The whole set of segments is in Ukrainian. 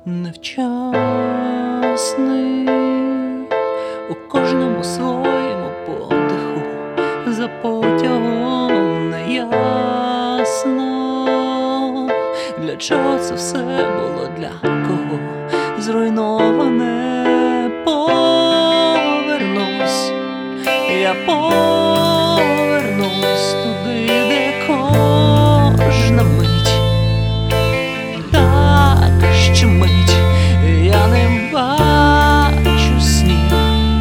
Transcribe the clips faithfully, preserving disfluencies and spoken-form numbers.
невчасний, у кожному своєму подиху, за потягом неясно, для чого це все було, для кого зруйноване. Повернусь, я повернусь туди, де кожна мить так щемить, я не бачу снів,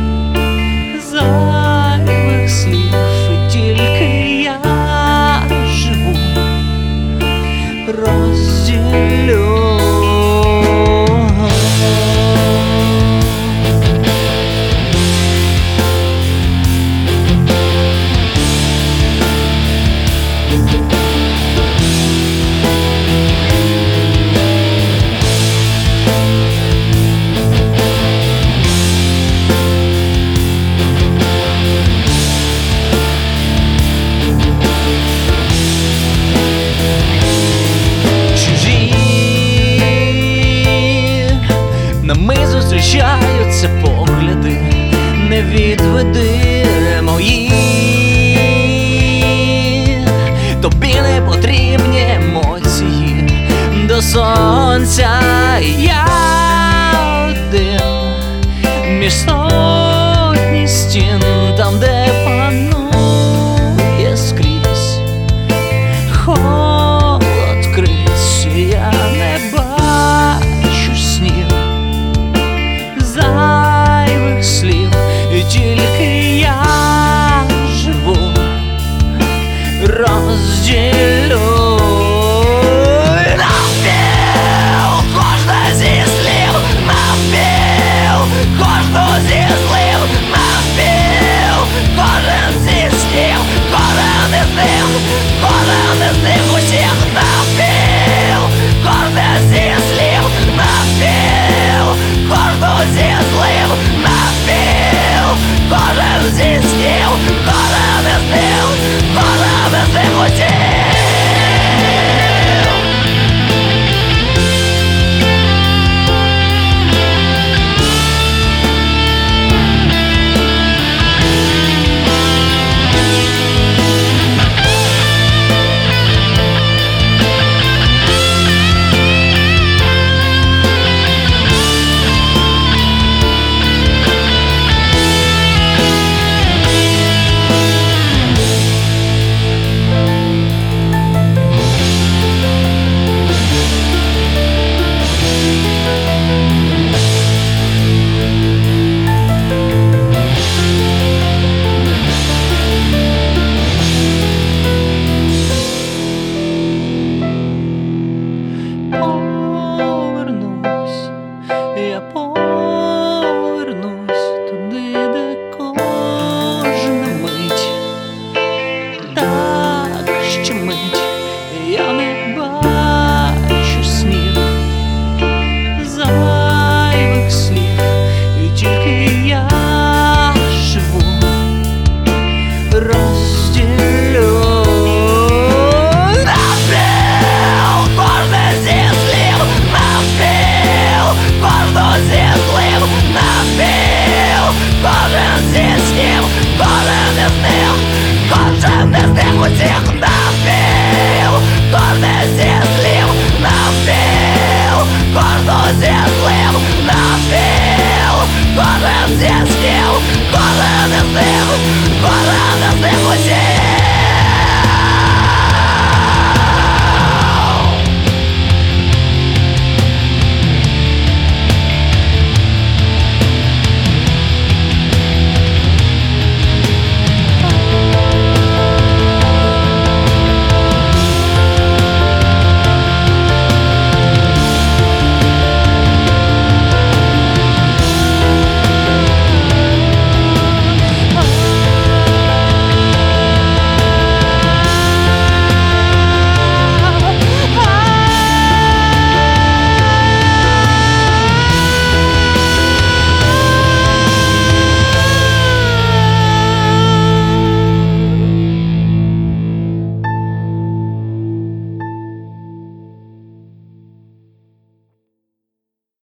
зайвих слів, і тільки я живу, розділю. Нами зустрічаються погляди, не відведи мої. Тобі не потрібні емоції, до сонця я один, між сотні стін, там, де панує скрізь холод криць, я не бачу снів, зайвих слів, і тільки я живу, розділю.